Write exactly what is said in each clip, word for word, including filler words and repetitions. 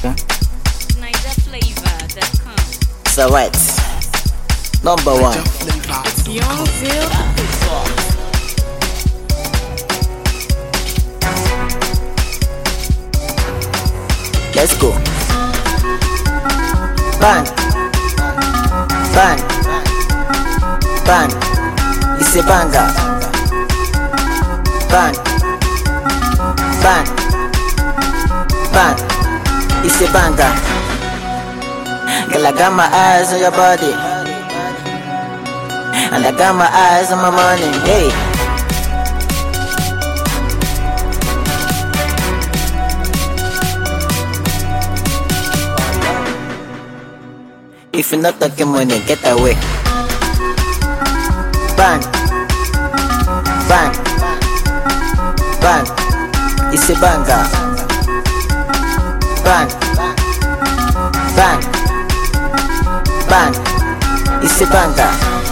Niger Flavor dot com. So what? Number one. It's Youngville. Let's go. Bang. Bang. Bang. It's a banger. Bang. Bang. Bang. It's a banger. Girl, I got my eyes on your body, and I got my eyes on my money. Hey. If you're not talking money, get away. Bang. Bang. Bang. It's a banger. Bang. Bang. Bang. It's a banger.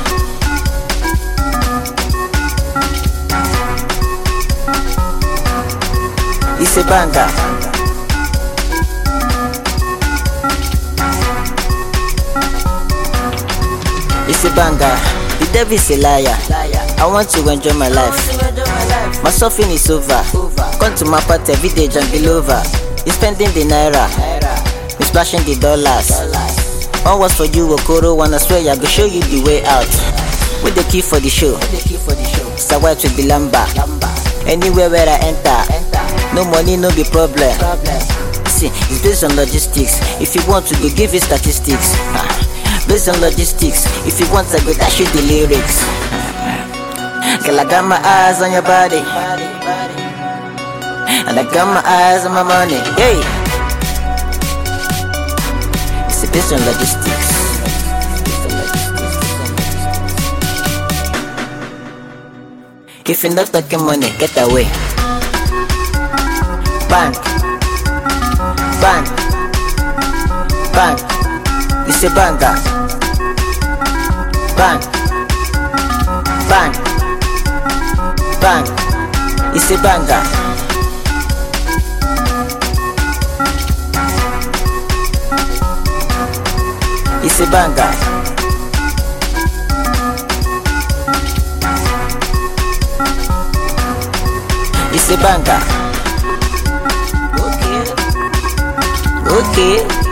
It's a banger. It's a banger. The devil is a liar. I want to enjoy my life. My suffering is over. Come to my party every day, jump over. You spending the naira, you splashing the dollars. One was for you, Okoro. Wanna swear I go show you the way out. With the key for the show. So white with the lamba. Anywhere where I enter, no money, no be problem. See, it's based on logistics. If you want to go give you statistics. Based on logistics, if you want I go dash you the lyrics. Girl, I got my eyes on your body, and I got my eyes on my money. Hey, it's based on logistics. If you're not talking money, get away. Bang, bang, bang. It's a banger. Bang. Bang. Bang. It's a banger. It's a banger. It's a banger. Okay. Okay.